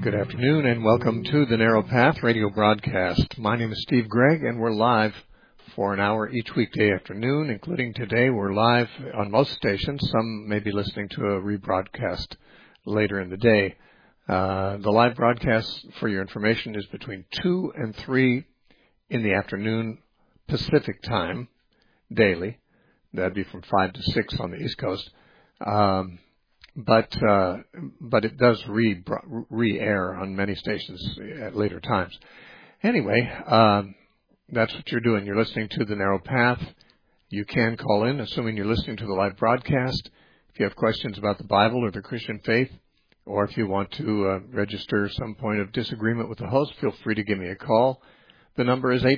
Good afternoon and welcome to the Narrow Path radio broadcast. My name is Steve Gregg and we're live for an hour each weekday afternoon, including today. We're live on most stations. Some may be listening to a rebroadcast later in the day. The live broadcast, for your information, is between 2 and 3 in the afternoon Pacific time daily. That'd be from 5 to 6 on the East Coast. But it does re-air on many stations at later times. Anyway, that's what you're doing. You're listening to The Narrow Path. You can call in, assuming you're listening to the live broadcast. If you have questions about the Bible or the Christian faith, or if you want to register some point of disagreement with the host, feel free to give me a call. The number is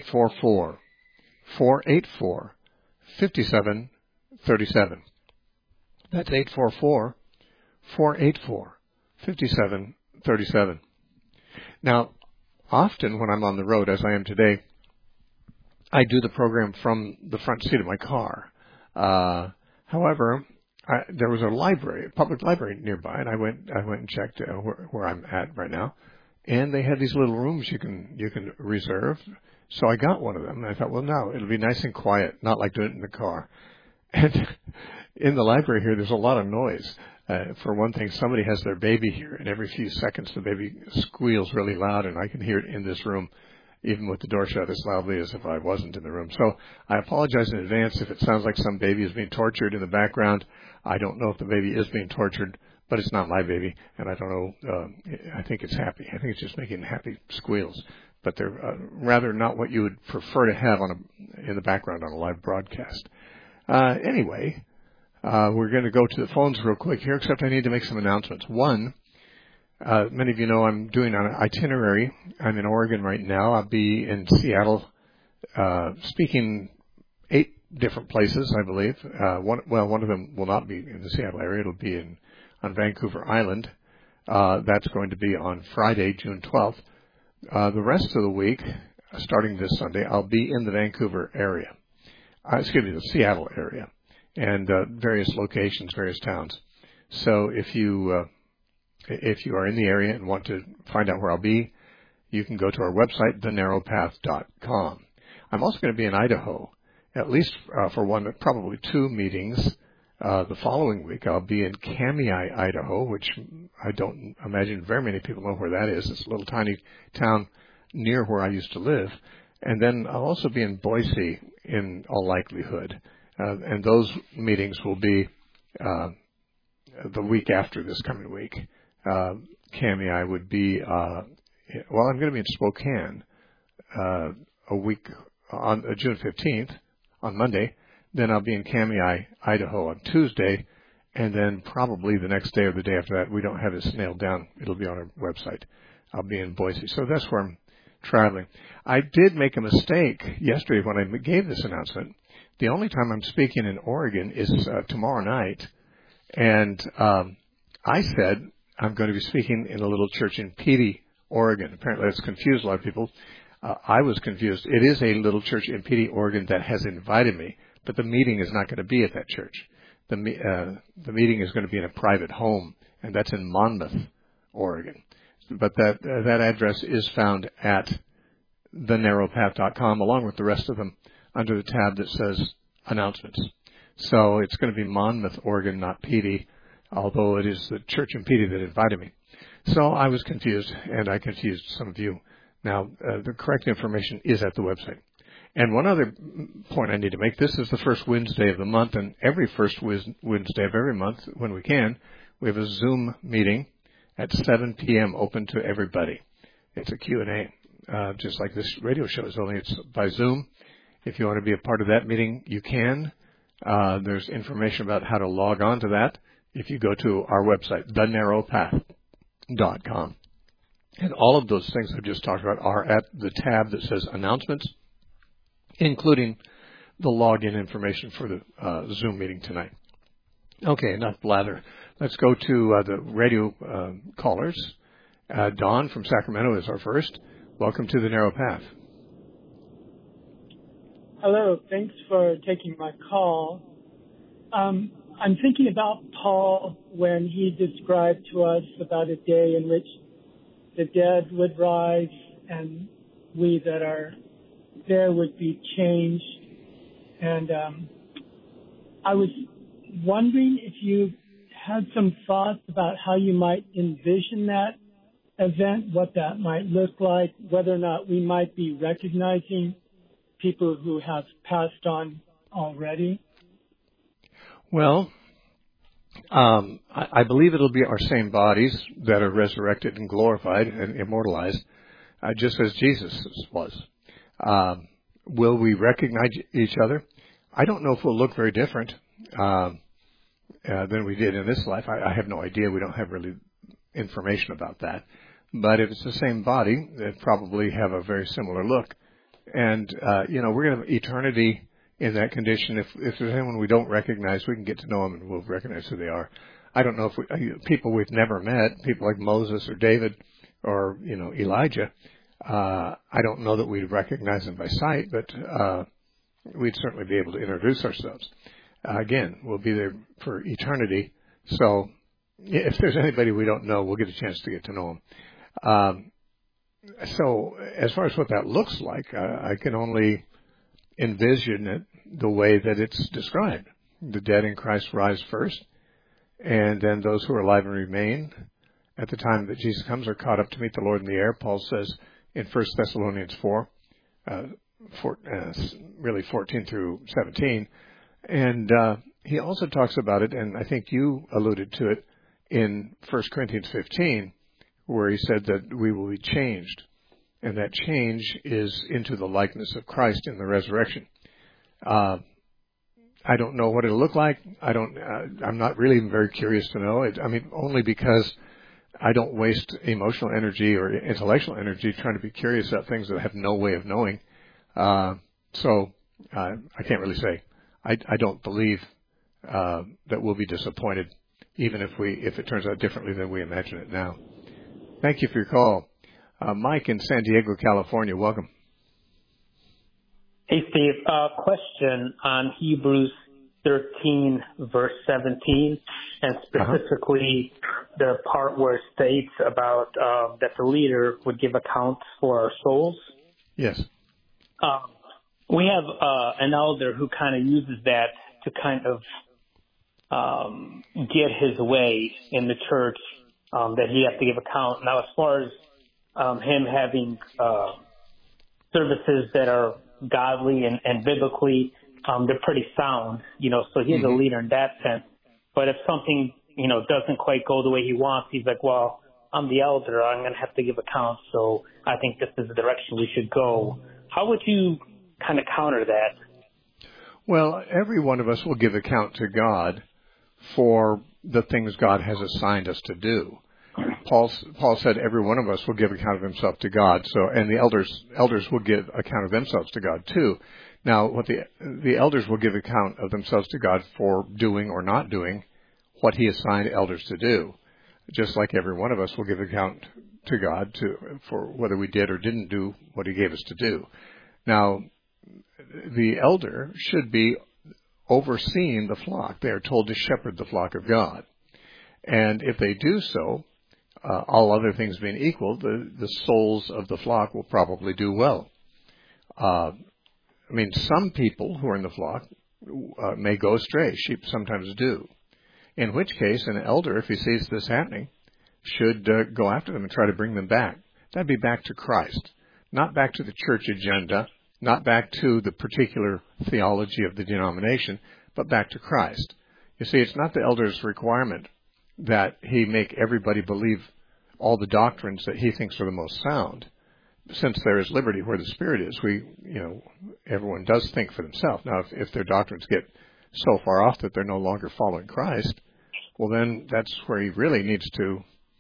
844-484-5737. That's 844-484-5737. Now, often when I'm on the road, as I am today, I do the program from the front seat of my car. However, there was a library, a public library nearby, and I went and checked where I'm at right now, and they had these little rooms you can reserve. So I got one of them, and I thought, well, no, it'll be nice and quiet, not like doing it in the car. And in the library here, there's a lot of noise. For one thing, somebody has their baby here, and every few seconds the baby squeals really loud, and I can hear it in this room, even with the door shut, as loudly as if I wasn't in the room. So I apologize in advance if it sounds like some baby is being tortured in the background. I don't know if the baby is being tortured, but it's not my baby, and I don't know. I think it's happy. I think it's just making happy squeals, but they're rather not what you would prefer to have in the background on a live broadcast. Anyway. We're going to go to the phones real quick here, except I need to make some announcements. One, many of you know I'm doing an itinerary. I'm in Oregon right now. I'll be in Seattle speaking 8 different places, I believe. One of them will not be in the Seattle area. It'll be on Vancouver Island. That's going to be on Friday, June 12th. The rest of the week, starting this Sunday, I'll be in the Vancouver area. The Seattle area. And various locations, various towns. So if you are in the area and want to find out where I'll be, you can go to our website, thenarrowpath.com. I'm also going to be in Idaho, at least for one, probably 2 meetings. The following week, I'll be in Kamiah, Idaho, which I don't imagine very many people know where that is. It's a little tiny town near where I used to live. And then I'll also be in Boise in all likelihood. And those meetings will be the week after this coming week. Kamiah would be, I'm going to be in Spokane a week on June 15th, on Monday. Then I'll be in Kamiah, Idaho on Tuesday. And then probably the next day or the day after that, we don't have this nailed down. It'll be on our website. I'll be in Boise. So that's where I'm traveling. I did make a mistake yesterday when I gave this announcement. The only time I'm speaking in Oregon is tomorrow night, and I said I'm going to be speaking in a little church in Petey, Oregon. Apparently that's confused a lot of people. I was confused. It is a little church in Petey, Oregon that has invited me, but the meeting is not going to be at that church. The meeting is going to be in a private home, and that's in Monmouth, Oregon. But that address is found at thenarrowpath.com, along with the rest of them, under the tab that says announcements. So it's going to be Monmouth, Oregon, not Petey, although it is the church in Petey that invited me. So I was confused, and I confused some of you. Now, the correct information is at the website. And one other point I need to make, this is the first Wednesday of the month, and every first Wednesday of every month, when we can, we have a Zoom meeting at 7 p.m. open to everybody. It's a Q&A, just like this radio show is, only it's by Zoom. If you want to be a part of that meeting, you can. There's information about how to log on to that if you go to our website, thenarrowpath.com. And all of those things I've just talked about are at the tab that says announcements, including the login information for the Zoom meeting tonight. Okay, enough blather. Let's go to the radio callers. Don from Sacramento is our first. Welcome to The Narrow Path. Hello, thanks for taking my call. I'm thinking about Paul when he described to us about a day in which the dead would rise and we that are there would be changed. And I was wondering if you had some thoughts about how you might envision that event, what that might look like, whether or not we might be recognizing people who have passed on already. Well, I believe it'll be our same bodies that are resurrected and glorified and immortalized, just as Jesus was. Will we recognize each other? I don't know if we'll look very different than we did in this life. I have no idea. We don't have really information about that. But if it's the same body, they'd probably have a very similar look. And, we're going to have eternity in that condition. If there's anyone we don't recognize, we can get to know them and we'll recognize who they are. I don't know if people we've never met, people like Moses or David or, Elijah, I don't know that we'd recognize them by sight, but we'd certainly be able to introduce ourselves. Again, we'll be there for eternity. So if there's anybody we don't know, we'll get a chance to get to know them. So as far as what that looks like, I can only envision it the way that it's described. The dead in Christ rise first, and then those who are alive and remain at the time that Jesus comes are caught up to meet the Lord in the air. Paul says in 1 Thessalonians 4, really 14 through 17. And he also talks about it, and I think you alluded to it, in 1 Corinthians 15, where he said that we will be changed. And that change is into the likeness of Christ in the resurrection. I don't know what it'll look like. I'm not really even very curious to know. Only because I don't waste emotional energy or intellectual energy trying to be curious about things that I have no way of knowing. So I can't really say. I don't believe that we'll be disappointed, even if it turns out differently than we imagine it now. Thank you for your call. Mike in San Diego, California, welcome. Hey, Steve. Question on Hebrews 13, verse 17, and specifically the part where it states about that the leader would give account for our souls. Yes. We have an elder who kind of uses that to kind of get his way in the church, that he has to give account. Now, as far as him having services that are godly and biblically, they're pretty sound, so he's a leader in that sense. But if something, doesn't quite go the way he wants, he's like, well, I'm the elder, I'm going to have to give account, so I think this is the direction we should go. How would you kind of counter that? Well, every one of us will give account to God for the things God has assigned us to do. Paul said every one of us will give account of himself to God. So, and the elders will give account of themselves to God too. Now, what the elders will give account of themselves to God for doing or not doing what he assigned elders to do. Just like every one of us will give account to God for whether we did or didn't do what he gave us to do. Now, the elder should be overseeing the flock. They are told to shepherd the flock of God. And if they do so, all other things being equal, the souls of the flock will probably do well. Some people who are in the flock may go astray. Sheep sometimes do. In which case, an elder, if he sees this happening, should go after them and try to bring them back. That'd be back to Christ, not back to the church agenda, not back to the particular theology of the denomination, but back to Christ. You see, it's not the elder's requirement that he make everybody believe all the doctrines that he thinks are the most sound. Since there is liberty where the Spirit is, everyone does think for themselves. Now, if their doctrines get so far off that they're no longer following Christ, well, then that's where he really needs to,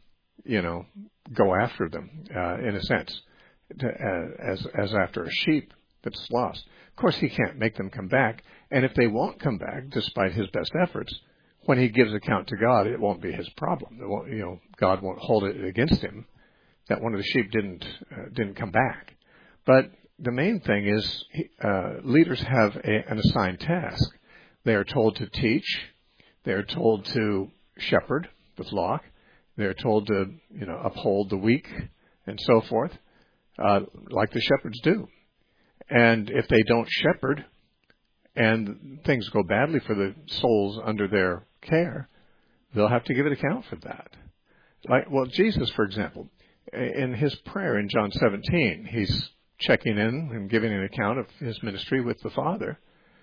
go after them, in a sense, as after a sheep that's lost. Of course, he can't make them come back, and if they won't come back, despite his best efforts, when he gives account to God, it won't be his problem. It won't, God won't hold it against him that one of the sheep didn't come back. But the main thing is leaders have an assigned task. They are told to teach. They are told to shepherd the flock. They are told to uphold the weak and so forth, like the shepherds do. And if they don't shepherd and things go badly for the souls under their care, they'll have to give an account for that. Jesus, for example, in his prayer in John 17, he's checking in and giving an account of his ministry with the Father,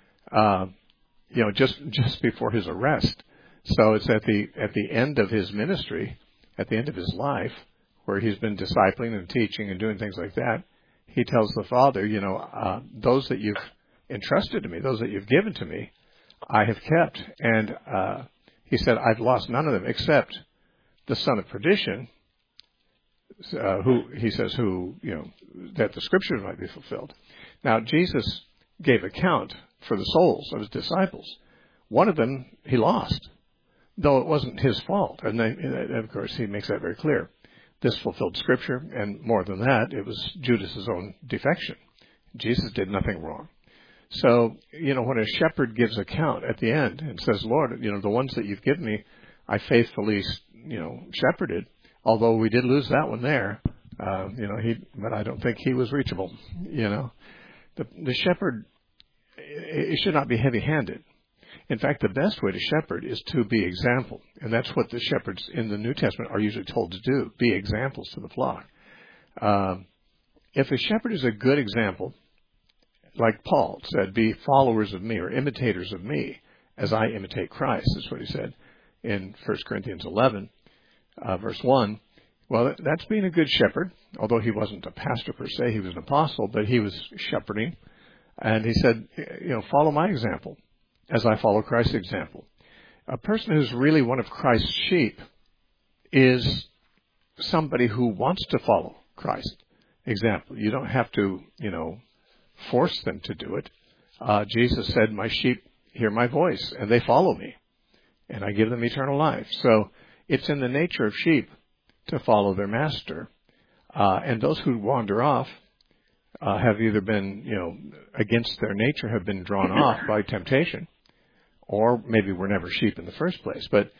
just before his arrest. So it's at the end of his ministry, at the end of his life, where he's been discipling and teaching and doing things like that. He tells the Father, those that you've entrusted to me, those that you've given to me, I have kept. And he said, I've lost none of them except the son of perdition, that the scriptures might be fulfilled. Now, Jesus gave account for the souls of his disciples. One of them he lost, though it wasn't his fault. And of course, he makes that very clear. This fulfilled Scripture, and more than that, it was Judas's own defection. Jesus did nothing wrong. So, when a shepherd gives account at the end and says, Lord, the ones that you've given me, I faithfully, shepherded, although we did lose that one there, but I don't think he was reachable, The shepherd, it should not be heavy-handed. In fact, the best way to shepherd is to be example. And that's what the shepherds in the New Testament are usually told to do, be examples to the flock. If a shepherd is a good example, like Paul said, be followers of me or imitators of me as I imitate Christ, is what he said in 1 Corinthians 11, verse 1. Well, that's being a good shepherd, although he wasn't a pastor per se, he was an apostle, but he was shepherding. And he said, follow my example as I follow Christ's example. A person who's really one of Christ's sheep is somebody who wants to follow Christ's example. You don't have to, force them to do it. Jesus said, my sheep hear my voice, and they follow me, and I give them eternal life. So it's in the nature of sheep to follow their master. And those who wander off have either been, against their nature, have been drawn off by temptation, or maybe were never sheep in the first place. But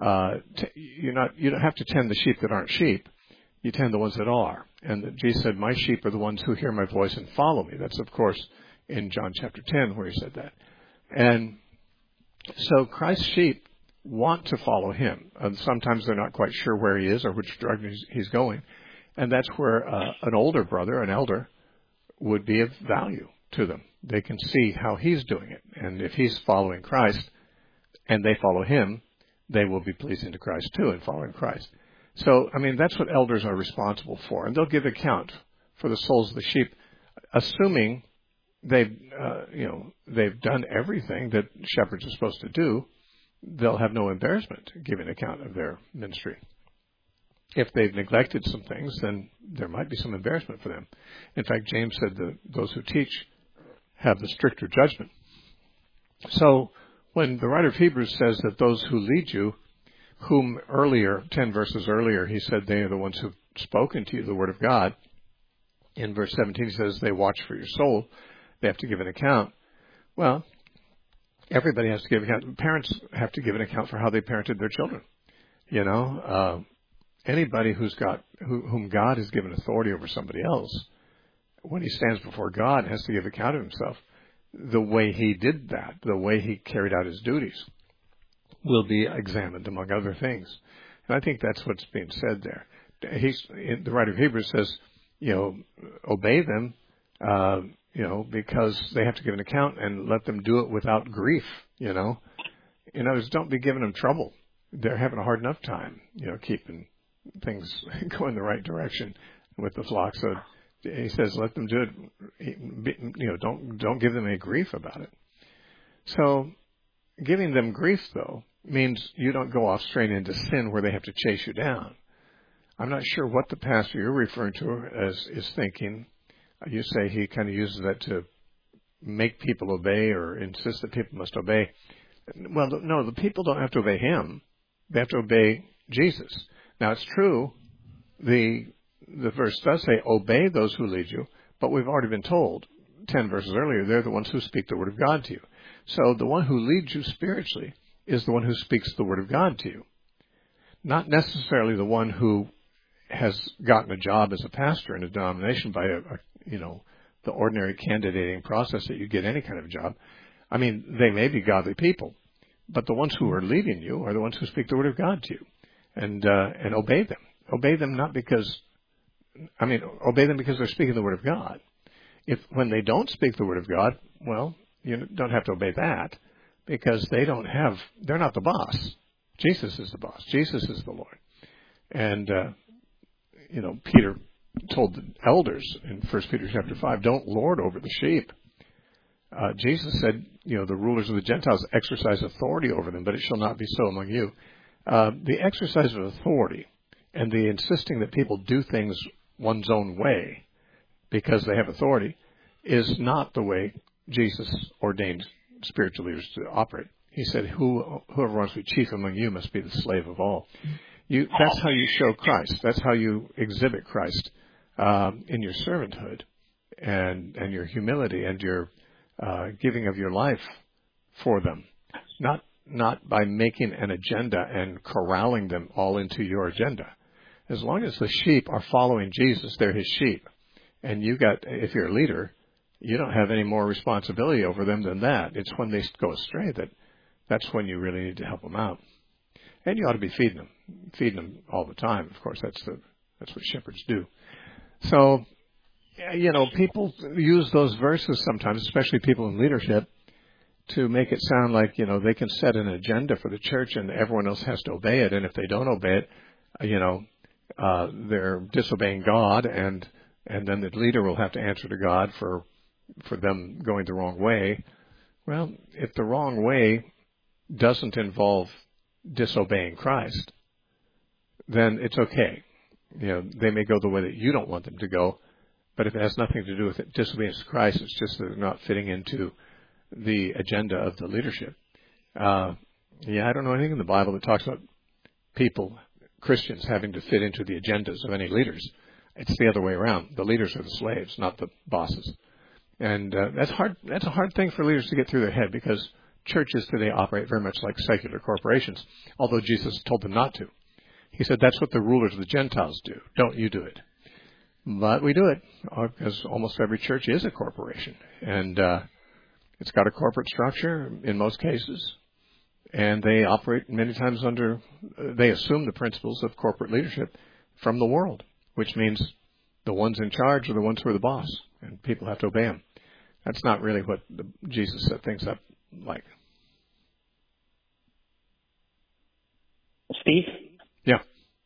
you don't have to tend the sheep that aren't sheep. You tend the ones that are. And Jesus said, my sheep are the ones who hear my voice and follow me. That's, of course, in John chapter 10 where he said that. And so Christ's sheep want to follow him. And sometimes they're not quite sure where he is or which direction he's going. And that's where an older brother, an elder, would be of value to them. They can see how he's doing it. And if he's following Christ and they follow him, they will be pleasing to Christ too in following Christ. So, that's what elders are responsible for. And they'll give account for the souls of the sheep, assuming they've done everything that shepherds are supposed to do. They'll have no embarrassment giving account of their ministry. If they've neglected some things, then there might be some embarrassment for them. In fact, James said that those who teach have the stricter judgment. So when the writer of Hebrews says that those who lead you, whom earlier, 10 verses earlier, he said they are the ones who've spoken to you the word of God. In verse 17, he says they watch for your soul. They have to give an account. Well, everybody has to give account. Parents have to give an account for how they parented their children. Anybody whom God has given authority over somebody else, when he stands before God, has to give account of himself. The way he did that, the way he carried out his duties, will be examined, among other things. And I think that's what's being said there. The writer of Hebrews says, obey them, because they have to give an account, and let them do it without grief, In other words, don't be giving them trouble. They're having a hard enough time, keeping things going the right direction with the flock. So he says, let them do it. Don't give them any grief about it. So giving them grief, though, means you don't go off straight into sin where they have to chase you down. I'm not sure what the pastor you're referring to is thinking. You say he kind of uses that to make people obey or insist that people must obey. Well, no, the people don't have to obey him. They have to obey Jesus. Now, it's true, the verse does say, obey those who lead you, but we've already been told, 10 verses earlier, they're the ones who speak the word of God to you. So the one who leads you spiritually is the one who speaks the word of God to you, not necessarily the one who has gotten a job as a pastor in a denomination by the ordinary candidating process that you get any kind of job. I mean, they may be godly people, but the ones who are leading you are the ones who speak the word of God to you, and obey them. Obey them obey them because they're speaking the word of God. When they don't speak the word of God, well, you don't have to obey that, because they're not the boss. Jesus is the boss. Jesus is the Lord. And, Peter told the elders in 1 Peter chapter 5, don't lord over the sheep. Jesus said, the rulers of the Gentiles exercise authority over them, but it shall not be so among you. The exercise of authority and the insisting that people do things one's own way because they have authority is not the way Jesus ordained spiritual leaders to operate. He said, whoever wants to be chief among you must be the slave of all. That's how you show Christ. That's how you exhibit Christ in your servanthood and your humility and your giving of your life for them. Not by making an agenda and corralling them all into your agenda. As long as the sheep are following Jesus, they're his sheep. And if you're a leader, you don't have any more responsibility over them than that. It's when they go astray that's when you really need to help them out. And you ought to be feeding them all the time. Of course, that's what shepherds do. So, people use those verses sometimes, especially people in leadership, to make it sound like, they can set an agenda for the church and everyone else has to obey it. And if they don't obey it, they're disobeying God, and then the leader will have to answer to God for them going the wrong way. Well, if the wrong way doesn't involve disobeying Christ, then it's okay. They may go the way that you don't want them to go, but if it has nothing to do with disobedience to Christ, it's just that they're not fitting into the agenda of the leadership. I don't know anything in the Bible that talks about Christians, having to fit into the agendas of any leaders. It's the other way around. The leaders are the slaves, not the bosses. And that's hard. That's a hard thing for leaders to get through their head, because churches today operate very much like secular corporations, although Jesus told them not to. He said, that's what the rulers of the Gentiles do. Don't you do it. But we do it, because almost every church is a corporation. And it's got a corporate structure in most cases. And they operate many times they assume the principles of corporate leadership from the world, which means the ones in charge are the ones who are the boss, and people have to obey them. That's not really what Jesus set things up like. Steve? Yeah.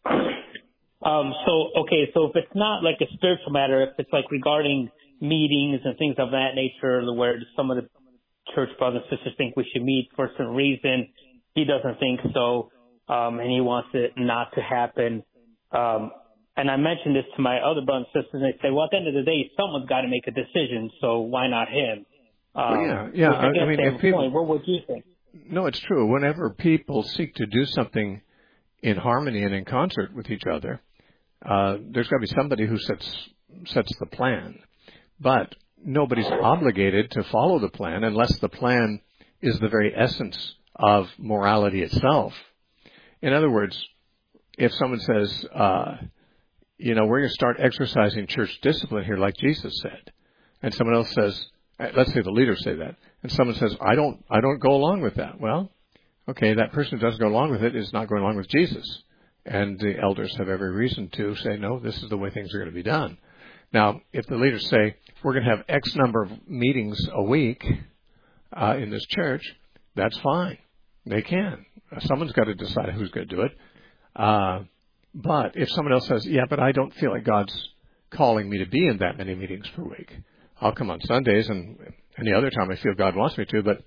So if it's not like a spiritual matter, if it's like regarding meetings and things of that nature, where some of the church brothers and sisters think we should meet for some reason, he doesn't think so, and he wants it not to happen. And I mentioned this to my other brothers and sisters, and they say, well, at the end of the day, someone's got to make a decision, so why not him? I mean, if people, what would you think? No, it's true. Whenever people seek to do something in harmony and in concert with each other, there's got to be somebody who sets the plan. But nobody's obligated to follow the plan unless the plan is the very essence of morality itself. In other words, if someone says, we're going to start exercising church discipline here like Jesus said, and someone else says, let's say the leaders say that, and someone says, I don't go along with that. Well, okay, that person who doesn't go along with it is not going along with Jesus. And the elders have every reason to say, no, this is the way things are going to be done. Now, if the leaders say, we're going to have X number of meetings a week in this church, that's fine. They can. Someone's got to decide who's going to do it. But if someone else says, but I don't feel like God's calling me to be in that many meetings per week. I'll come on Sundays and any other time I feel God wants me to, but,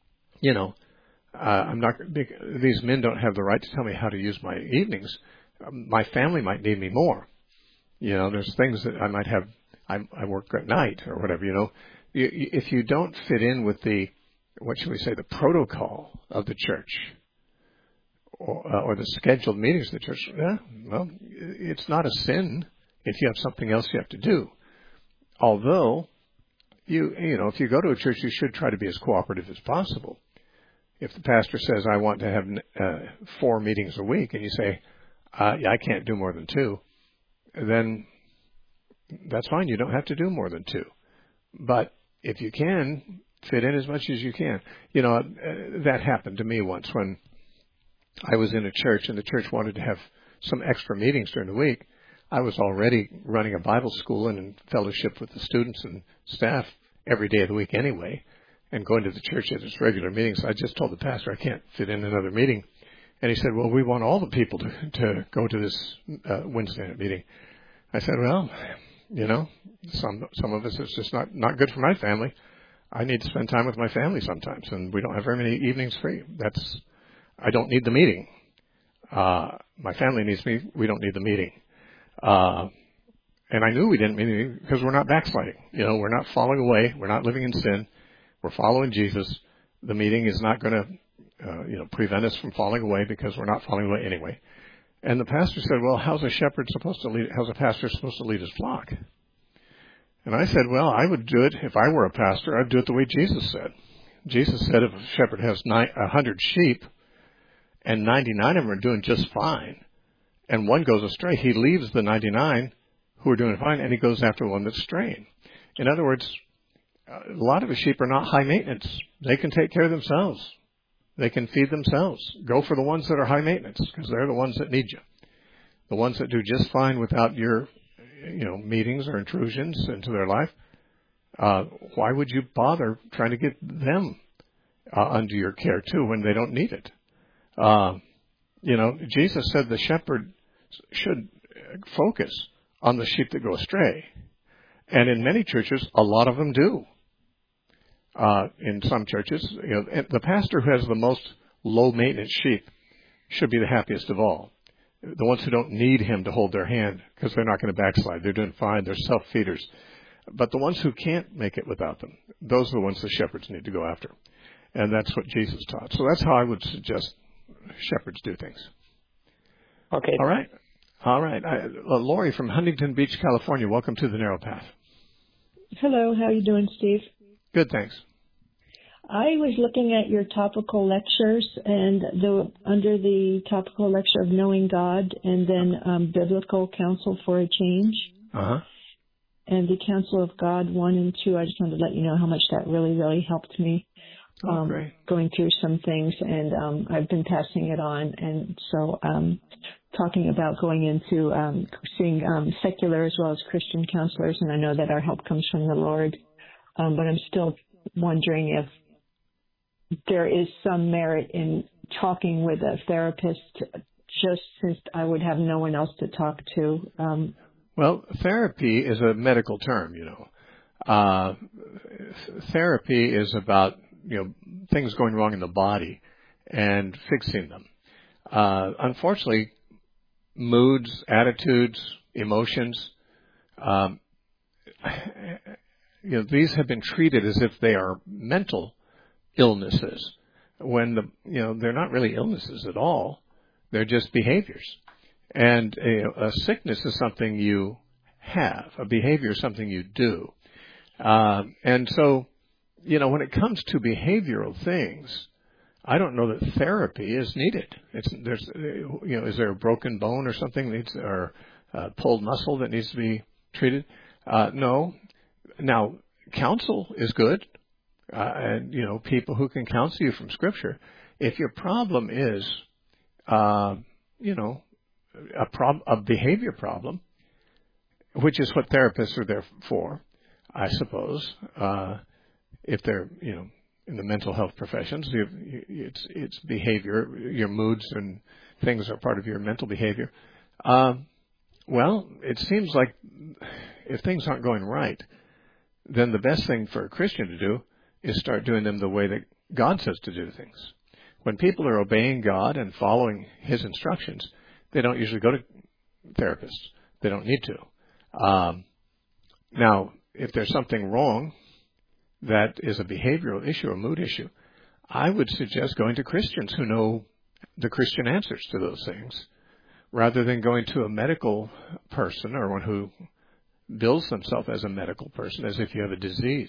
I'm not. These men don't have the right to tell me how to use my evenings. My family might need me more. There's things that I might have. I work at night or whatever. If you don't fit in with the protocol of the church or the scheduled meetings of the church, it's not a sin if you have something else you have to do. Although, if you go to a church, you should try to be as cooperative as possible. If the pastor says, I want to have 4 meetings a week, and you say, I can't do more than 2, then that's fine. You don't have to do more than 2. But if you can, fit in as much as you can. That happened to me once when I was in a church and the church wanted to have some extra meetings during the week. I was already running a Bible school and in fellowship with the students and staff every day of the week anyway, and going to the church at its regular meetings. I just told the pastor I can't fit in another meeting. And he said, well, we want all the people to go to this Wednesday night meeting. I said, well, some of us, it's just not good for my family. I need to spend time with my family sometimes, and we don't have very many evenings free. I don't need the meeting. My family needs me. We don't need the meeting. And I knew we didn't need it because we're not backsliding. We're not falling away. We're not living in sin. We're following Jesus. The meeting is not going to, prevent us from falling away because we're not falling away anyway. And the pastor said, well, how's a pastor supposed to lead his flock? And I said, well, I would do it if I were a pastor. I'd do it the way Jesus said. Jesus said if a shepherd has 100 sheep and 99 of them are doing just fine, and one goes astray, he leaves the 99 who are doing fine, and he goes after one that's straying. In other words, a lot of the sheep are not high maintenance. They can take care of themselves. They can feed themselves. Go for the ones that are high maintenance because they're the ones that need you. The ones that do just fine without your, meetings or intrusions into their life. Why would you bother trying to get them under your care too when they don't need it? Jesus said the shepherd should focus on the sheep that go astray. And in many churches, a lot of them do. In some churches, the pastor who has the most low-maintenance sheep should be the happiest of all. The ones who don't need him to hold their hand because they're not going to backslide. They're doing fine. They're self-feeders. But the ones who can't make it without them, those are the ones the shepherds need to go after. And that's what Jesus taught. So that's how I would suggest shepherds do things. Okay. All right. Lori from Huntington Beach, California. Welcome to the Narrow Path. Hello. How are you doing, Steve? Good, thanks. I was looking at your topical lectures, and under the topical lecture of Knowing God, and then Biblical Counsel for a Change, and the Counsel of God 1 and 2. I just wanted to let you know how much that really, really helped me going through some things, and I've been passing it on. And so talking about going into seeing secular as well as Christian counselors, and I know that our help comes from the Lord, but I'm still wondering if there is some merit in talking with a therapist, just since I would have no one else to talk to. Well, therapy is a medical term, Therapy is about, things going wrong in the body and fixing them. Unfortunately, moods, attitudes, emotions, these have been treated as if they are mental illnesses when they're not really illnesses at all. They're just behaviors. And a sickness is something you have. A behavior is something you do. And so, when it comes to behavioral things, I don't know that therapy is needed. Is there a broken bone or something or pulled muscle that needs to be treated? No. Now, counsel is good. And people who can counsel you from Scripture. If your problem is, a behavior problem, which is what therapists are there for, I suppose. If they're, in the mental health professions, it's behavior. Your moods and things are part of your mental behavior. Well, it seems like if things aren't going right, then the best thing for a Christian to do is start doing them the way that God says to do things. When people are obeying God and following His instructions, they don't usually go to therapists. They don't need to. Now, if there's something wrong that is a behavioral issue or mood issue, I would suggest going to Christians who know the Christian answers to those things, rather than going to a medical person or one who bills themselves as a medical person, as if you have a disease.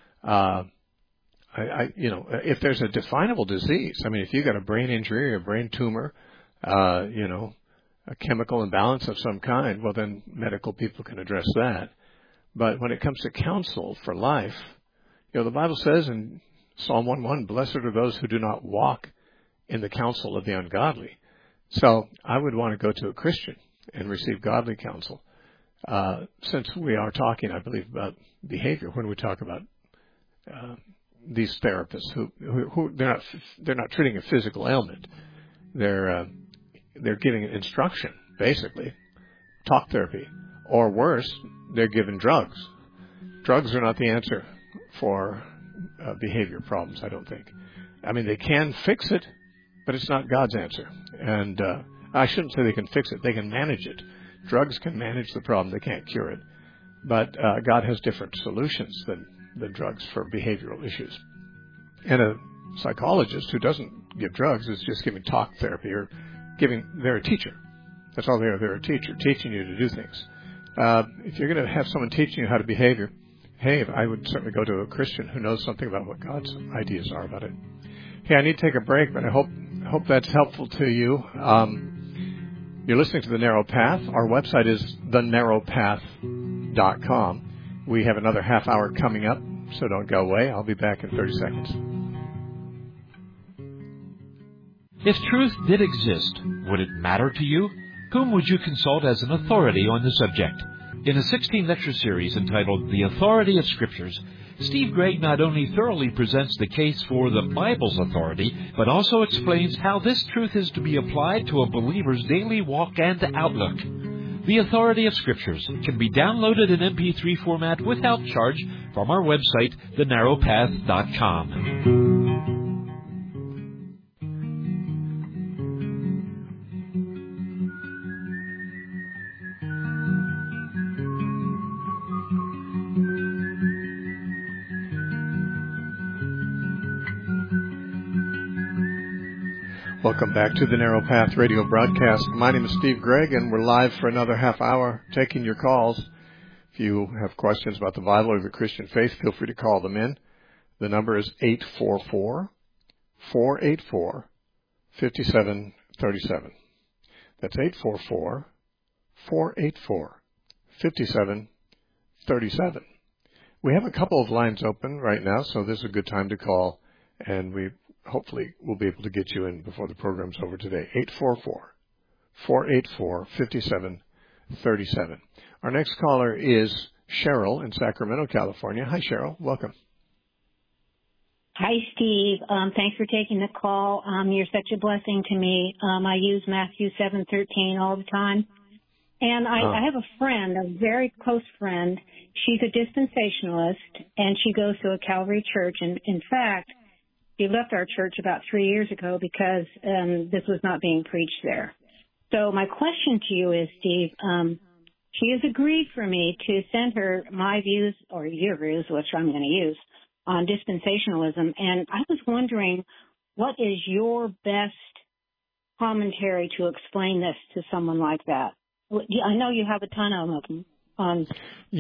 If there's a definable disease, if you got a brain injury or a brain tumor, a chemical imbalance of some kind, well, then medical people can address that. But when it comes to counsel for life, the Bible says in Psalm 1:1, blessed are those who do not walk in the counsel of the ungodly. So I would want to go to a Christian and receive godly counsel. Since we are talking, I believe, about behavior when we talk about these therapists who they're not treating a physical ailment. They're giving instruction, basically, talk therapy, or worse, they're given drugs. Drugs are not the answer for behavior problems, I don't think. I mean, they can fix it, but it's not God's answer. And I shouldn't say they can fix it. They can manage it. Drugs can manage the problem. They can't cure it. But God has different solutions than drugs for behavioral issues. And a psychologist who doesn't give drugs is just giving talk therapy or they're a teacher. That's all they are. They're a teacher, teaching you to do things. If you're going to have someone teaching you how to behave, I would certainly go to a Christian who knows something about what God's ideas are about it. Hey, I need to take a break, but I hope that's helpful to you. You're listening to The Narrow Path. Our website is thenarrowpath.com. We have another half hour coming up, so don't go away. I'll be back in 30 seconds. If truth did exist, would it matter to you? Whom would you consult as an authority on the subject? In a 16-lecture series entitled The Authority of Scriptures, Steve Gregg not only thoroughly presents the case for the Bible's authority, but also explains how this truth is to be applied to a believer's daily walk and outlook. The Authority of Scriptures can be downloaded in MP3 format without charge from our website, thenarrowpath.com. Welcome back to the Narrow Path radio broadcast. My name is Steve Gregg, and we're live for another half hour taking your calls. If you have questions about the Bible or the Christian faith, feel free to call them in. The number is 844-484-5737. That's 844-484-5737. We have a couple of lines open right now, so this is a good time to call, and hopefully we'll be able to get you in before the program's over today. 844-484-5737. Our next caller is Cheryl in Sacramento, California. Hi, Cheryl. Welcome. Hi, Steve. Thanks for taking the call. You're such a blessing to me. I use Matthew 7:13 all the time. And I have a friend, a very close friend. She's a dispensationalist, and she goes to a Calvary church. And in fact, she left our church about 3 years ago because this was not being preached there. So my question to you is, Steve, she has agreed for me to send her my views, or your views, which I'm going to use, on dispensationalism. And I was wondering, what is your best commentary to explain this to someone like that? I know you have a ton of them online,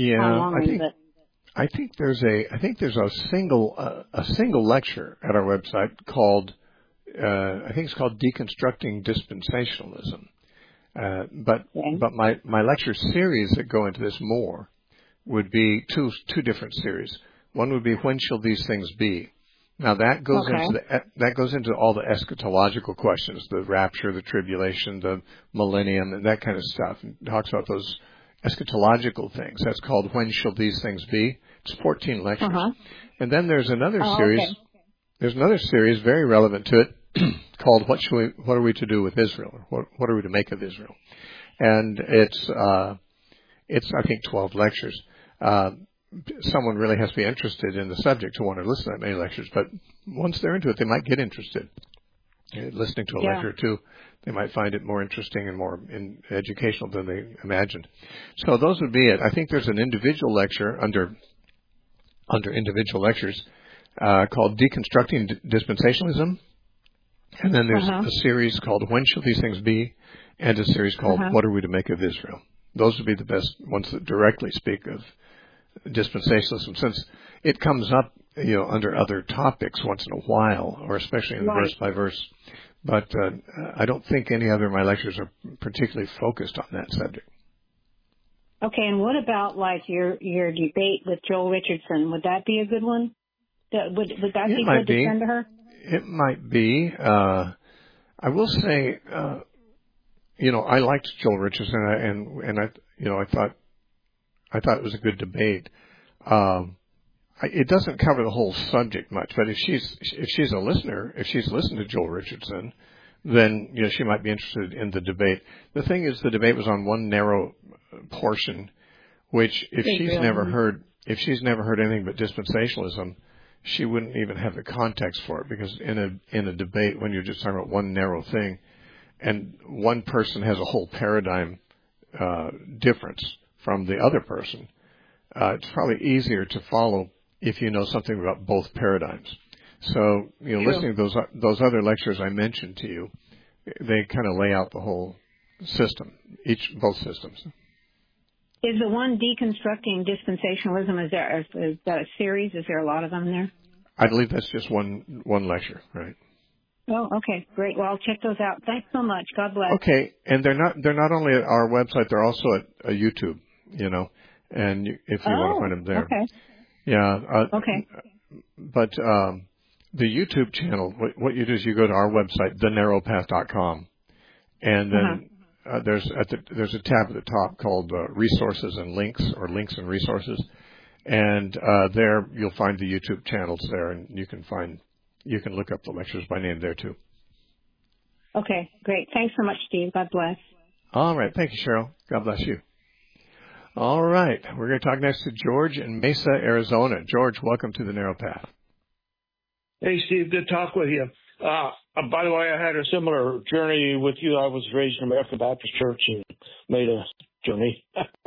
I think there's a single lecture at our website called I think it's called Deconstructing Dispensationalism. But my lecture series that go into this more would be two different series. One would be When Shall These Things Be? Now that goes into all the eschatological questions, the rapture, the tribulation, the millennium, and that kind of stuff. And talks about those eschatological things. That's called When Shall These Things Be? It's 14 lectures. And then there's another series. Okay. There's another series very relevant to it called What Are We to Do with Israel? What are we to make of Israel? And it's I think 12 lectures. Someone really has to be interested in the subject to want to listen to that many lectures, but once they're into it, they might get interested. Listening to a lecture or two, they might find it more interesting and more educational than they imagined. So those would be it. I think there's an individual lecture under individual lectures called Deconstructing Dispensationalism, and then there's a series called When Shall These Things Be, and a series called What Are We to Make of Israel? Those would be the best ones that directly speak of dispensationalism, since it comes up, under other topics once in a while, or especially in the verse by verse. But I don't think any other of my lectures are particularly focused on that subject. Okay, and what about like your debate with Joel Richardson? Would that be a good one? Would that be good to send to her? It might be. I will say, I liked Joel Richardson, and I thought it was a good debate. It doesn't cover the whole subject much, but if she's a listener, if she's listened to Joel Richardson, then she might be interested in the debate. The thing is, the debate was on one narrow portion, which if she's never heard anything but dispensationalism, she wouldn't even have the context for it, because in a debate, when you're just talking about one narrow thing, and one person has a whole paradigm difference from the other person, it's probably easier to follow if you know something about both paradigms. So, listening to those other lectures I mentioned to you, they kind of lay out the whole system, both systems. Is the one deconstructing dispensationalism, is that a series? Is there a lot of them there? I believe that's just one lecture, right? Oh, okay, great. Well, I'll check those out. Thanks so much. God bless. Okay, and they're not only at our website; they're also at YouTube. And if you want to find them there. Okay. Yeah. Okay. But the YouTube channel, what you do is you go to our website, thenarrowpath.com, and then there's a tab at the top called Resources and Links, or Links and Resources, and there you'll find the YouTube channels there, and you can look up the lectures by name there too. Okay, great. Thanks so much, Steve. God bless. All right. Thank you, Cheryl. God bless you. All right. We're going to talk next to George in Mesa, Arizona. George, welcome to the Narrow Path. Hey, Steve. Good to talk with you. By the way, I had a similar journey with you. I was raised in American Baptist Church and made a journey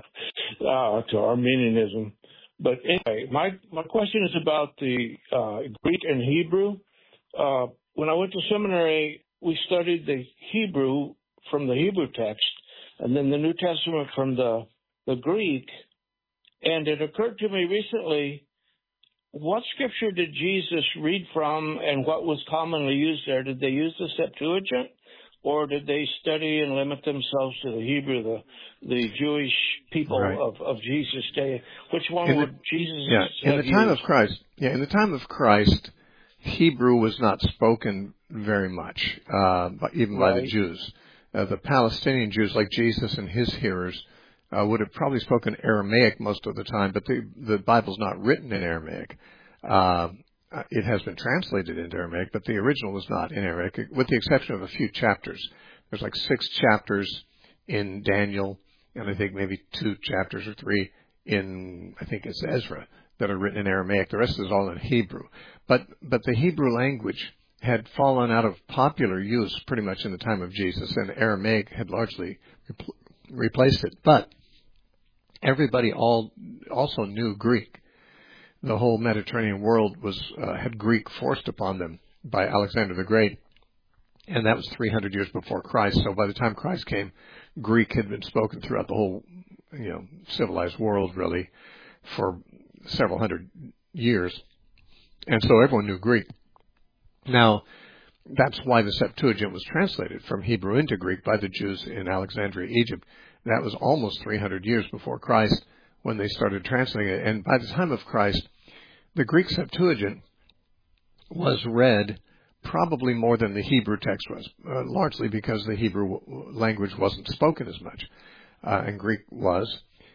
to Arminianism. But anyway, my question is about the Greek and Hebrew. When I went to seminary, we studied the Hebrew from the Hebrew text, and then the New Testament from the Greek. And it occurred to me recently, what scripture did Jesus read from, and what was commonly used there? Did they use the Septuagint, or did they study and limit themselves to the Hebrew, the Jewish people of Jesus' day? Which one would Jesus have in the time of Christ? Yeah, in the time of Christ, Hebrew was not spoken very much, even by the Jews. The Palestinian Jews, like Jesus and his hearers, would have probably spoken Aramaic most of the time, but the Bible's not written in Aramaic. It has been translated into Aramaic, but the original was not in Aramaic, with the exception of a few chapters. There's like 6 chapters in Daniel, and I think maybe 2 chapters or 3 in, I think it's Ezra, that are written in Aramaic. The rest is all in Hebrew. But the Hebrew language had fallen out of popular use pretty much in the time of Jesus, and Aramaic had largely replaced it. But everybody also knew Greek. The whole Mediterranean world had Greek forced upon them by Alexander the Great, and that was 300 years before Christ. So by the time Christ came, Greek had been spoken throughout the whole, civilized world really for several hundred years, and so everyone knew Greek. Now, that's why the Septuagint was translated from Hebrew into Greek by the Jews in Alexandria, Egypt. That was almost 300 years before Christ when they started translating it. And by the time of Christ, the Greek Septuagint was read probably more than the Hebrew text was, largely because the Hebrew language wasn't spoken as much, and Greek was.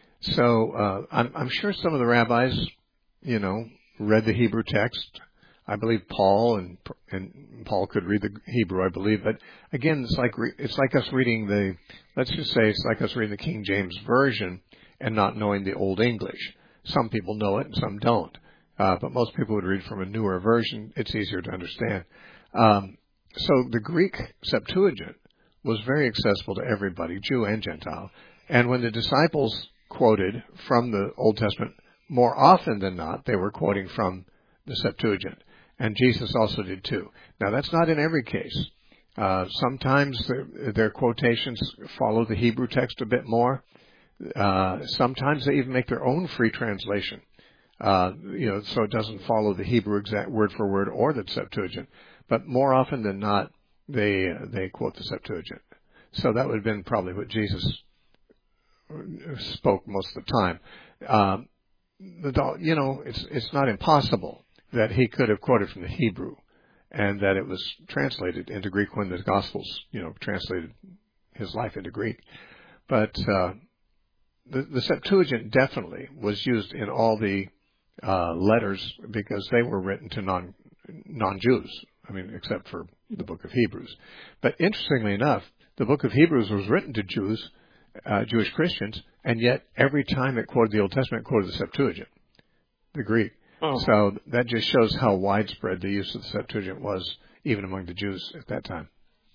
So I'm sure some of the rabbis, read the Hebrew text. I believe Paul, and Paul could read the Hebrew, I believe. But again, it's like us reading let's just say it's like us reading the King James Version and not knowing the Old English. Some people know it and some don't. But most people would read from a newer version. It's easier to understand. So the Greek Septuagint was very accessible to everybody, Jew and Gentile. And when the disciples quoted from the Old Testament, more often than not, they were quoting from the Septuagint. And Jesus also did too. Now, that's not in every case. Sometimes their quotations follow the Hebrew text a bit more. Sometimes they even make their own free translation, so it doesn't follow the Hebrew exact word for word or the Septuagint. But more often than not, they quote the Septuagint. So that would have been probably what Jesus spoke most of the time. It's not impossible that he could have quoted from the Hebrew, and that it was translated into Greek when the Gospels, translated his life into Greek. But the Septuagint definitely was used in all the letters because they were written to non-Jews. I mean, except for the Book of Hebrews. But interestingly enough, the Book of Hebrews was written to Jews, Jewish Christians, and yet every time it quoted the Old Testament, it quoted the Septuagint, the Greek. Oh. So that just shows how widespread the use of the Septuagint was, even among the Jews at that time.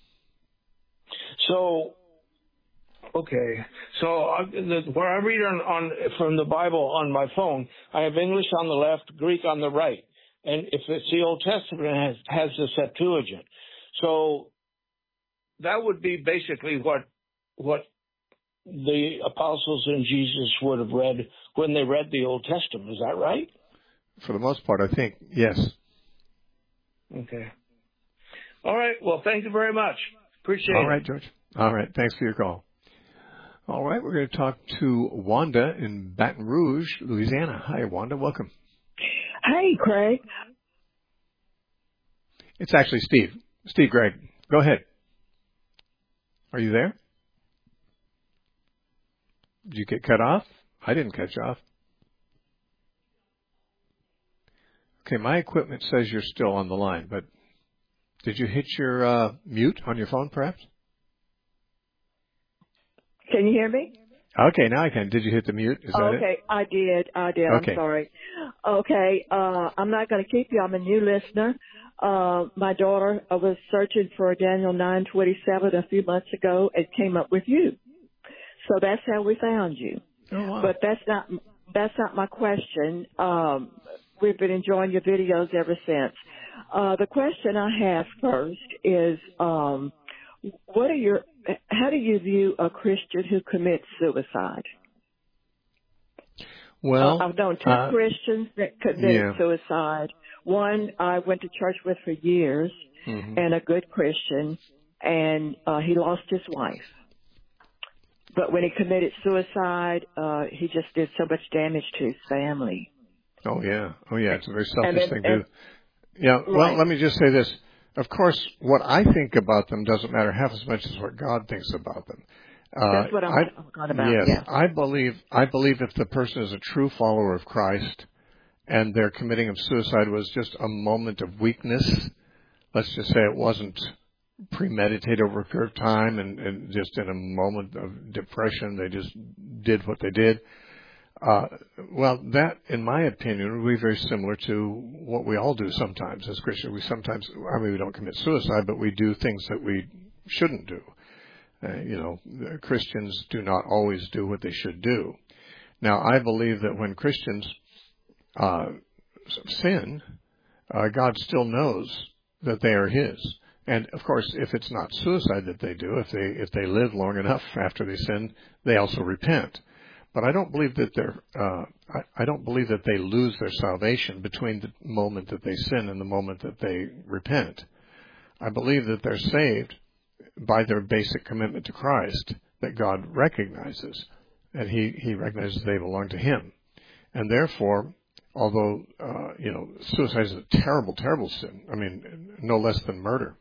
So, okay. So where I read from the Bible on my phone, I have English on the left, Greek on the right. And if it's the Old Testament, has the Septuagint. So that would be basically what the apostles and Jesus would have read when they read the Old Testament. Is that right? For the most part, I think, yes. Okay. All right. Well, thank you very much. Appreciate it. All right, George. All right. Thanks for your call. All right. We're going to talk to Wanda in Baton Rouge, Louisiana. Hi, Wanda. Welcome. Hey, Craig. It's actually Steve. Steve Gregg. Go ahead. Are you there? Did you get cut off? I didn't cut you off. Okay, my equipment says you're still on the line, but did you hit your mute on your phone, perhaps? Can you hear me? Okay, now I can. Did you hit the mute? Is that it? Okay, I did. Okay. I'm sorry. Okay, I'm not going to keep you. I'm a new listener. My daughter was searching for Daniel 9:27 a few months ago and came up with you. So that's how we found you. Oh, wow. But that's not my question. We've been enjoying your videos ever since. The question I have first is, how do you view a Christian who commits suicide? Well, I've known two Christians that committed suicide. One I went to church with for years, and a good Christian, and he lost his wife. But when he committed suicide, he just did so much damage to his family. Oh, yeah. It's a very selfish thing to do. Yeah, well, let me just say this. Of course, what I think about them doesn't matter half as much as what God thinks about them. That's what I'm talking about. Yes, yeah. I believe if the person is a true follower of Christ and their committing of suicide was just a moment of weakness, let's just say it wasn't premeditated over a period of time and just in a moment of depression, they just did what they did. Well, that, in my opinion, would be very similar to what we all do sometimes as Christians. We don't commit suicide, but we do things that we shouldn't do. Christians do not always do what they should do. Now, I believe that when Christians sin, God still knows that they are His. And of course, if it's not suicide that they do, if they live long enough after they sin, they also repent. But I don't believe that I don't believe that they lose their salvation between the moment that they sin and the moment that they repent. I believe that they're saved by their basic commitment to Christ that God recognizes, and He recognizes they belong to Him, and therefore, although suicide is a terrible, terrible sin. I mean, no less than murder.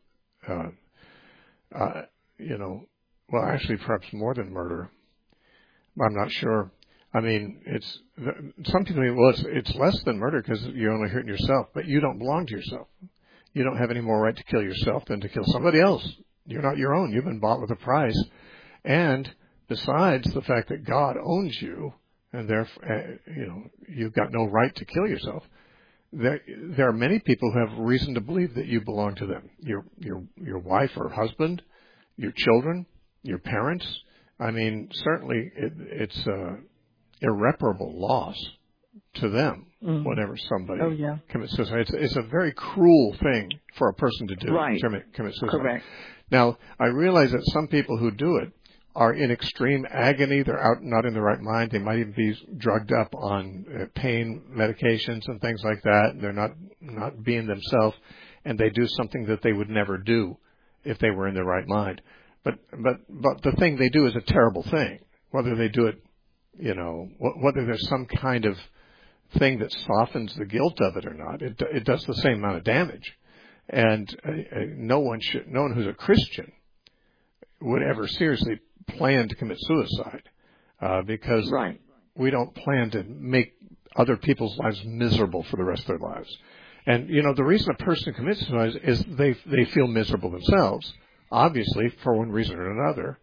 Well, actually, perhaps more than murder. I'm not sure. I mean, some people think, well, it's less than murder because you're only hurting yourself, but you don't belong to yourself. You don't have any more right to kill yourself than to kill somebody else. You're not your own. You've been bought with a price. And besides the fact that God owns you, and therefore, you've got no right to kill yourself, there are many people who have reason to believe that you belong to them. Your wife or husband, your children, your parents. I mean, certainly it's irreparable loss to them whenever somebody commits suicide. It's a very cruel thing for a person to do, to commit suicide. Correct. Now, I realize that some people who do it are in extreme agony. They're not in the right mind. They might even be drugged up on pain medications and things like that. They're not being themselves, and they do something that they would never do. if they were in their right mind. But the thing they do is a terrible thing. Whether they do it, whether there's some kind of thing that softens the guilt of it or not, it does the same amount of damage. And no one who's a Christian would ever seriously plan to commit suicide, because we don't plan to make other people's lives miserable for the rest of their lives. And the reason a person commits suicide is they feel miserable themselves, obviously, for one reason or another.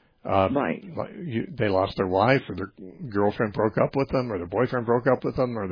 They lost their wife, or their girlfriend broke up with them, or their boyfriend broke up with them, or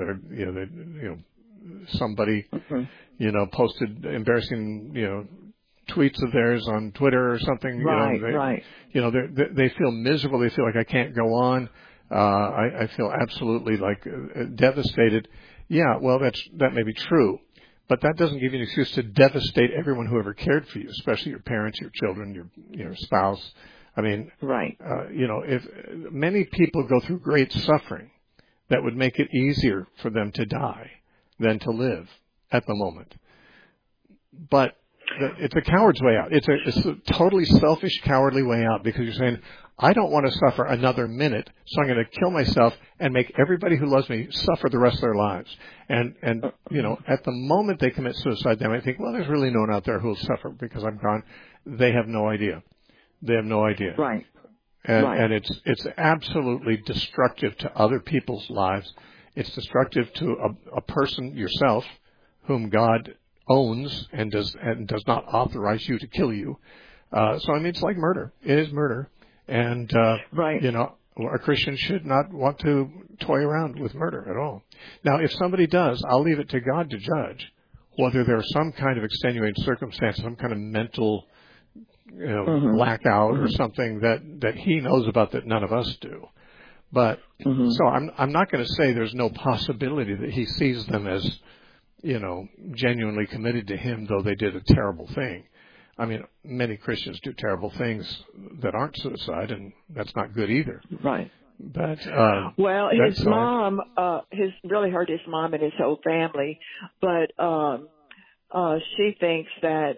somebody posted embarrassing tweets of theirs on Twitter or something. They feel miserable. They feel like I can't go on. I feel absolutely devastated. Yeah, well, that may be true, but that doesn't give you an excuse to devastate everyone who ever cared for you, especially your parents, your children, your spouse. I mean, if many people go through great suffering, that would make it easier for them to die than to live at the moment. But it's a coward's way out. It's a totally selfish, cowardly way out, because you're saying, I don't want to suffer another minute, so I'm going to kill myself and make everybody who loves me suffer the rest of their lives. And at the moment they commit suicide, they might think, well, there's really no one out there who will suffer because I'm gone. They have no idea. They have no idea. Right. And it's absolutely destructive to other people's lives. It's destructive to a person, yourself, whom God owns and does not authorize you to kill you. So it's like murder. It is murder. And, a Christian should not want to toy around with murder at all. Now, if somebody does, I'll leave it to God to judge whether there's some kind of extenuating circumstance, some kind of mental, blackout or something that he knows about that none of us do. But, so I'm not going to say there's no possibility that he sees them as, genuinely committed to him, though they did a terrible thing. I mean, many Christians do terrible things that aren't suicide, and that's not good either. Right. But his mom, really hurt his mom and his whole family. But she thinks that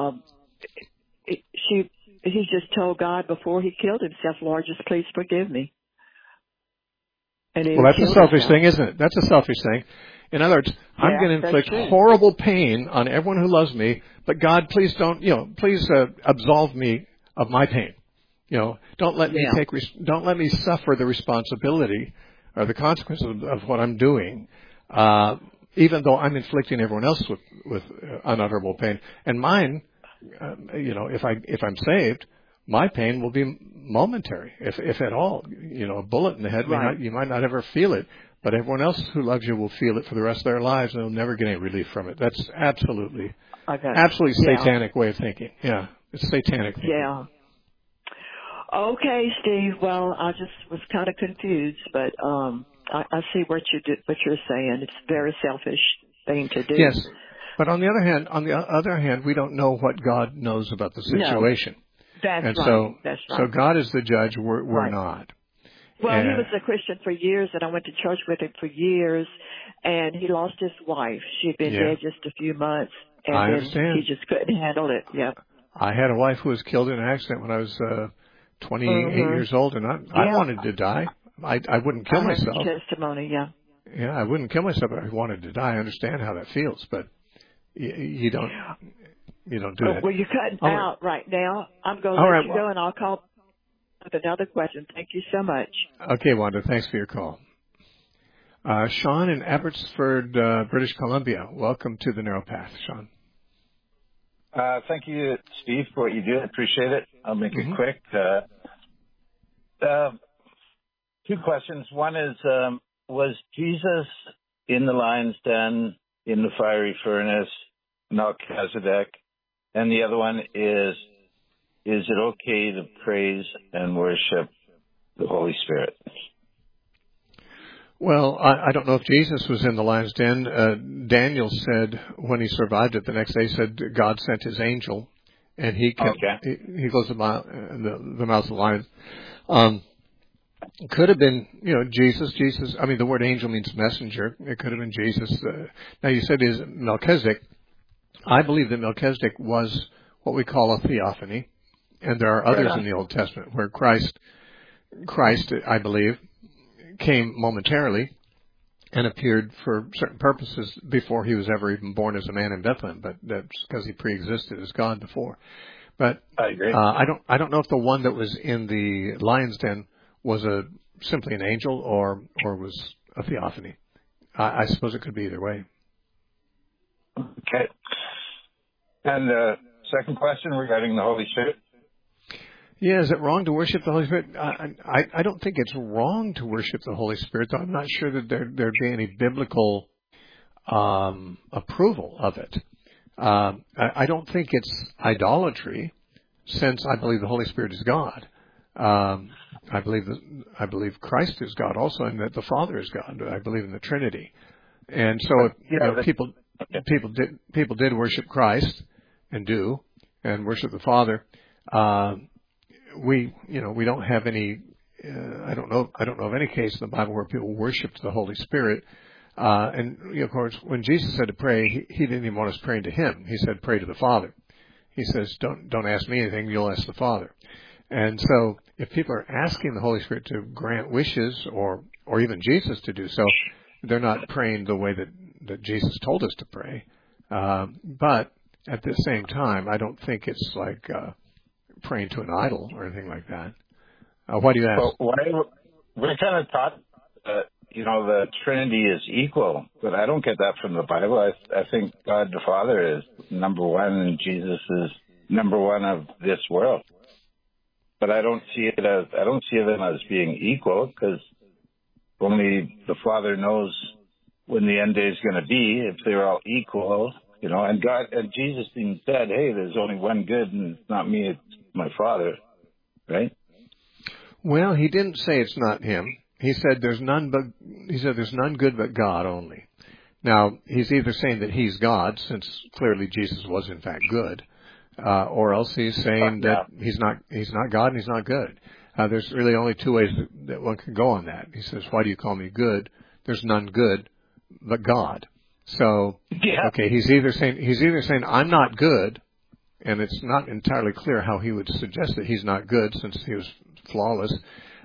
he just told God before he killed himself, Lord, just please forgive me. And that's a selfish thing, isn't it? That's a selfish thing. In other words, I'm going to inflict horrible pain on everyone who loves me, but God, please don't, please absolve me of my pain. Don't let me don't let me suffer the responsibility or the consequences of what I'm doing, even though I'm inflicting everyone else with unutterable pain. And mine, if I'm saved, my pain will be momentary, if at all. A bullet in the head, you might not ever feel it. But everyone else who loves you will feel it for the rest of their lives, and they'll never get any relief from it. That's absolutely satanic way of thinking. Yeah, it's satanic thinking. Yeah. Okay, Steve. Well, I just was kind of confused, but I see what you're saying. It's a very selfish thing to do. Yes, but on the other hand, we don't know what God knows about the situation. No, that's right. So God is the judge. We're not. Well, he was a Christian for years, and I went to church with him for years, and he lost his wife. She'd been dead just a few months, and I understand. He just couldn't handle it. Yeah. I had a wife who was killed in an accident when I was 28 years old, and I wanted to die. I wouldn't kill myself. Testimony, yeah. Yeah, I wouldn't kill myself, but I wanted to die. I understand how that feels, but you don't do that. Well, you're cutting out right now. I'm going to let you go, and I'll call with another question. Thank you so much. Okay, Wanda, thanks for your call. Sean in Abbotsford, British Columbia. Welcome to the Narrow Path, Sean. Thank you, Steve, for what you do. I appreciate it. I'll make it quick. Two questions. One is, was Jesus in the lion's den, in the fiery furnace, Melchizedek? And the other one is it okay to praise and worship the Holy Spirit? Well, I don't know if Jesus was in the lion's den. Daniel said when he survived it the next day, said God sent his angel, and he kept, he closed the mouth of the lions. Could have been, Jesus. I mean, the word angel means messenger. It could have been Jesus. Now, you said is Melchizedek. I believe that Melchizedek was what we call a theophany, and there are others in the Old Testament where Christ, I believe, came momentarily and appeared for certain purposes before he was ever even born as a man in Bethlehem, but that's because he pre-existed as God before. But I agree. I don't know if the one that was in the lion's den was simply an angel or was a theophany. I suppose it could be either way. Okay. And second question regarding the Holy Spirit. Yeah, is it wrong to worship the Holy Spirit? I don't think it's wrong to worship the Holy Spirit, though I'm not sure that there'd be any biblical approval of it. I don't think it's idolatry, since I believe the Holy Spirit is God. I believe Christ is God also, and that the Father is God. I believe in the Trinity. And so people did worship Christ and do, and worship the Father. We don't have any. I don't know of any case in the Bible where people worshipped the Holy Spirit. And of course, when Jesus said to pray, he didn't even want us praying to him. He said, "Pray to the Father." He says, "Don't ask me anything. You'll ask the Father." And so, if people are asking the Holy Spirit to grant wishes, or even Jesus to do so, they're not praying the way that Jesus told us to pray. But at the same time, I don't think it's like praying to an idol or anything like that. Why do you ask? Well, we're kind of taught that, the Trinity is equal, but I don't get that from the Bible. I think God the Father is number one and Jesus is number one of this world. But I don't see them as being equal, because only the Father knows when the end day is going to be, if they're all equal, and God and Jesus even said, "Hey, there's only one good, and it's not me, it's my Father," right? Well, he didn't say it's not him. He said there's none good but God only. Now, he's either saying that he's God, since clearly Jesus was in fact good, or else he's saying that he's not God and he's not good. There's really only two ways that one can go on that. He says, "Why do you call me good? There's none good but God." So, okay, he's either saying I'm not good, and it's not entirely clear how he would suggest that he's not good since he was flawless,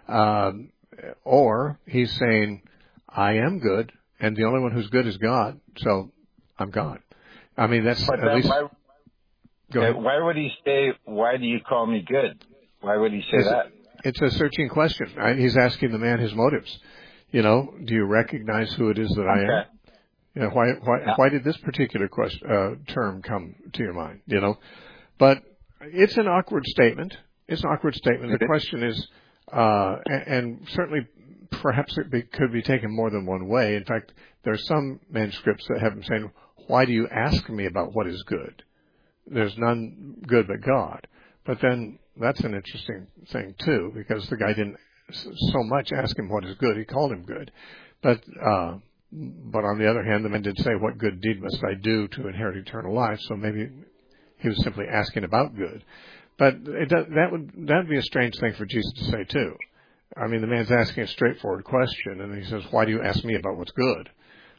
or he's saying I am good, and the only one who's good is God, so I'm God. I mean, that's but at least. Go ahead. Why would he say, "Why do you call me good"? Why would he say that? It's a searching question. Right? He's asking the man his motives. Do you recognize who it is that I am? Why did this particular term come to your mind? But it's an awkward statement. The question is, and certainly perhaps it could be taken more than one way. In fact, there are some manuscripts that have him saying, "Why do you ask me about what is good? There's none good but God." But then that's an interesting thing too, because the guy didn't so much ask him what is good; he called him good. But on the other hand, the man did say, "What good deed must I do to inherit eternal life?" So maybe he was simply asking about good. But that would be a strange thing for Jesus to say too. I mean, the man's asking a straightforward question, and he says, "Why do you ask me about what's good?"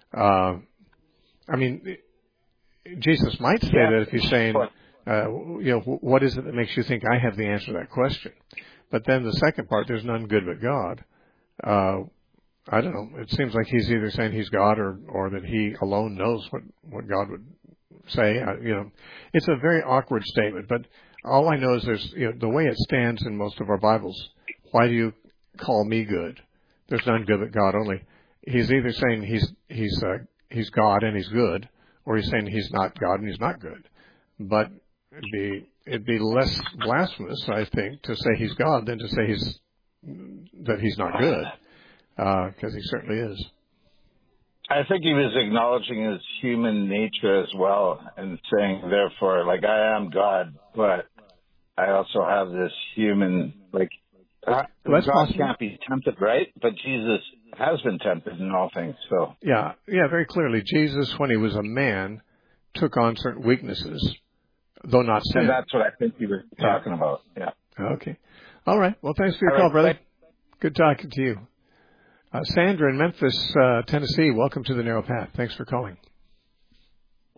I mean, Jesus might say that if he's saying, what is it that makes you think I have the answer to that question? But then the second part, there's none good but God. I don't know. It seems like he's either saying he's God or that he alone knows what God would say. It's a very awkward statement, but all I know is there's, the way it stands in most of our Bibles, "Why do you call me good? There's none good but God only." He's either saying he's God and he's good, or he's saying he's not God and he's not good. But it'd be less blasphemous, I think, to say he's God than to say that he's not good, because he certainly is. I think he was acknowledging his human nature as well, and saying, therefore, I am God, but I also have this human, God can't be tempted, right? But Jesus has been tempted in all things, so. Yeah, very clearly. Jesus, when he was a man, took on certain weaknesses, though not sin. And that's what I think you were talking about, yeah. Okay. All right. Well, thanks for your call, brother. Good talking to you. Sandra in Memphis, Tennessee, welcome to the Narrow Path. Thanks for calling.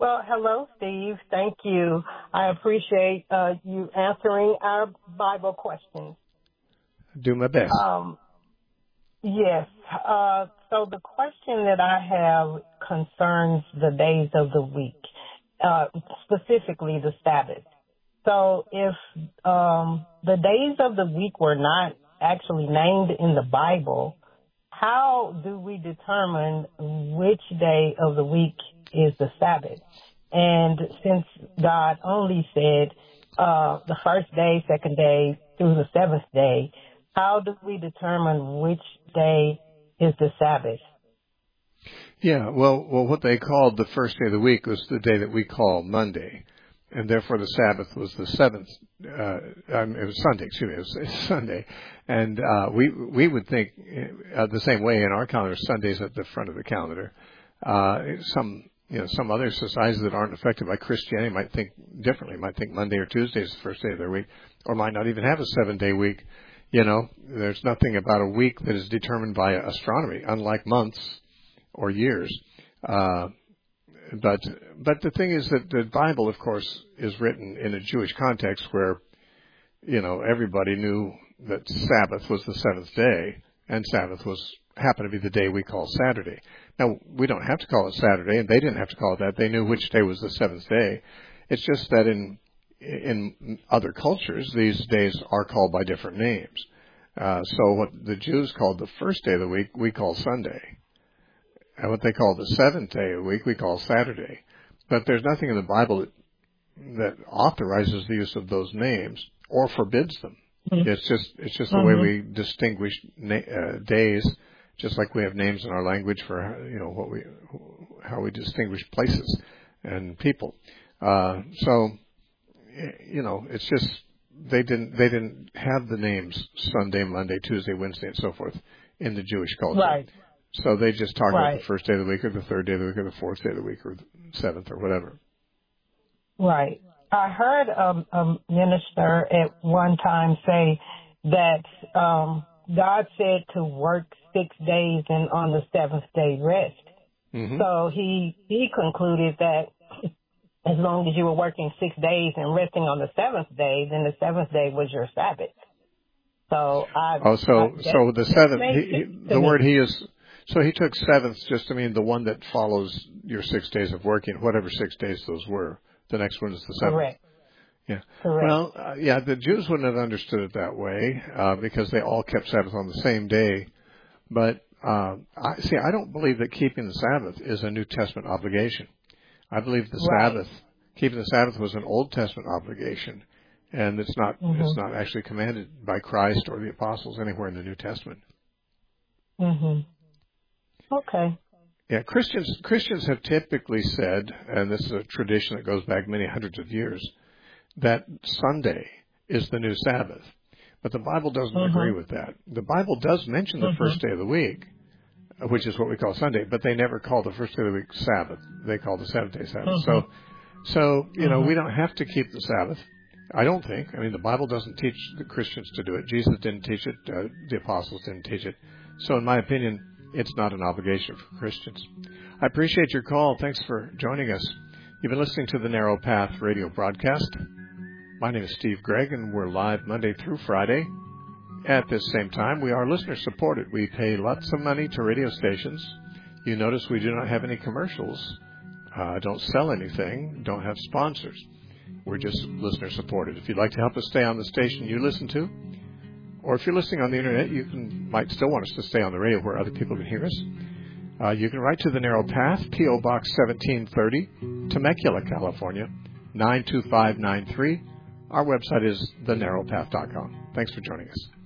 Well, hello, Steve. Thank you. I appreciate you answering our Bible questions. Do my best. Yes. So the question that I have concerns the days of the week, specifically the Sabbath. So if the days of the week were not actually named in the Bible, how do we determine which day of the week is the Sabbath? And since God only said the first day, second day, through the seventh day, how do we determine which day is the Sabbath? Yeah, well, what they called the first day of the week was the day that we call Monday, and therefore the Sabbath was the seventh. It was Sunday. Excuse me, it was Sunday, and we would think the same way in our calendar. Sunday's at the front of the calendar. Some other societies that aren't affected by Christianity might think differently. Might think Monday or Tuesday is the first day of their week, or might not even have a 7-day week. There's nothing about a week that is determined by astronomy, unlike months or years. But the thing is that the Bible, of course, is written in a Jewish context where, everybody knew that Sabbath was the seventh day, and Sabbath happened to be the day we call Saturday. Now, we don't have to call it Saturday, and they didn't have to call it that. They knew which day was the seventh day. It's just that in other cultures, these days are called by different names. So what the Jews called the first day of the week, we call Sunday. And what they call the seventh day of the week, we call Saturday. But there's nothing in the Bible that authorizes the use of those names or forbids them. Mm-hmm. It's just the way we distinguish days, just like we have names in our language for how we distinguish places and people. It's just they didn't have the names Sunday, Monday, Tuesday, Wednesday, and so forth in the Jewish culture. Right. So they just talk about the first day of the week or the third day of the week or the fourth day of the week or the seventh or whatever. Right. I heard a minister at one time say that God said to work 6 days and on the seventh day rest. Mm-hmm. So he concluded that as long as you were working 6 days and resting on the seventh day, then the seventh day was your Sabbath. So the seventh, the word he is. So he took seventh just to mean the one that follows your 6 days of working, whatever 6 days those were. The next one is the seventh. Correct. Yeah. Correct. Well, the Jews wouldn't have understood it that way because they all kept Sabbath on the same day. But I don't believe that keeping the Sabbath is a New Testament obligation. I believe keeping the Sabbath was an Old Testament obligation, and it's not actually commanded by Christ or the apostles anywhere in the New Testament. Mhm. Okay. Yeah, Christians have typically said, and this is a tradition that goes back many hundreds of years, that Sunday is the new Sabbath. But the Bible doesn't agree with that. The Bible does mention the first day of the week, which is what we call Sunday, but they never call the first day of the week Sabbath. They call the seventh day Sabbath. So we don't have to keep the Sabbath. I don't think. I mean, the Bible doesn't teach the Christians to do it. Jesus didn't teach it. The apostles didn't teach it. So in my opinion, it's not an obligation for Christians. I appreciate your call. Thanks for joining us. You've been listening to the Narrow Path radio broadcast. My name is Steve Gregg, and we're live Monday through Friday. At this same time, we are listener-supported. We pay lots of money to radio stations. You notice we do not have any commercials, don't sell anything, don't have sponsors. We're just listener-supported. If you'd like to help us stay on the station you listen to, or if you're listening on the Internet, you might still want us to stay on the radio where other people can hear us. You can write to The Narrow Path, P.O. Box 1730, Temecula, California, 92593. Our website is thenarrowpath.com. Thanks for joining us.